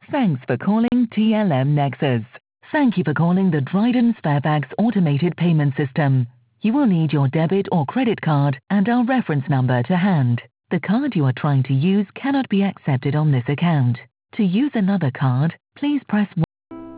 Thanks for calling TLM Nexus. Thank you for calling the Dryden Sparebags automated payment system. You will need your debit or credit card and our reference number to hand. The card you are trying to use cannot be accepted on this account. To use another card, please press 1.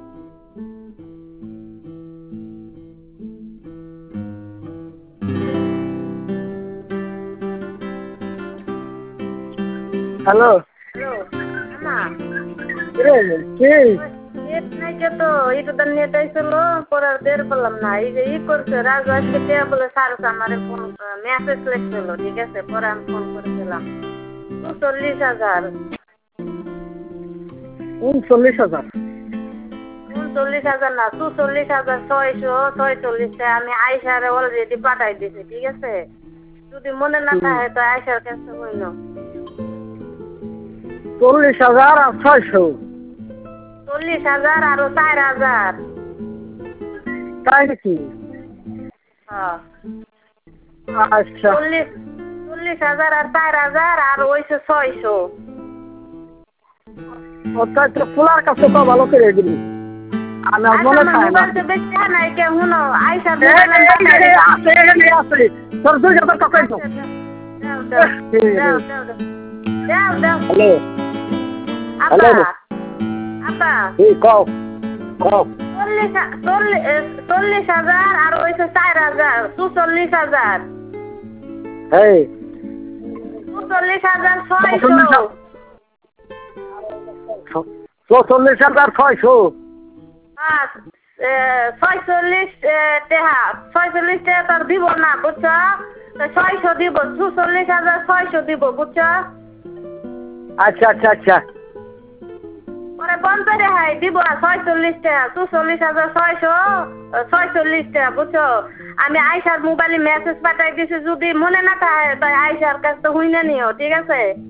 Hello hello আমা কে net নাই কে তো এটা তো net আইছিল পরে আর বের করলাম না এই যে করছে রাজু আজকে কে বলে সারস আমারে ফোন মেসেজ লিখছিল ঠিক আছে পরে আমি ফোন করেছিলাম ৪৪,০০০ 39,000 39,০০০ না ৪৪,৬৪৬ আমি আয়সারে অলরেডি পাঠাই দিছি ঠিক আছে যদি মনে না থাকে তো আয়সার কাছে হইল 40,000 আর 600 ৪০,০০০ আর ৪,০০০ তাই নাকি? হ্যাঁ আচ্ছা ৪০,০০০ আর ৪,০০০ আর ওইছে ৬০০ ওটাই তো পোলার কাছে তো ভালো করে দিবি আমার মনে থাকে না মোবাইল তো বেশি নাই কে হুনো আইসা আছে তোর 2,000 টাকা তো হ্যালো আপা আপা এই কও কও ৪০,০০০ আর ওইছে ৪,০০০ ৪৪,০০০ এই ৪৪,৬০০ 44,600 46 টাকা 46 টাকা তোর দিব না বুঝছো ৬০০ দিব ৪৪,৬০০ দিব বুঝছো আচ্ছা আচ্ছা আচ্ছা পরে বন্ধ রেহাই দিব ৪৬ টাকা ৪৪,৬০০ ৪৬ টাকা বুঝছো আমি আয়সার মোবাইলে মেসেজ পাঠাই দিছি যদি মনে না থাকে তাই আয়সার কাছে তো হইনা নিও ঠিক আছে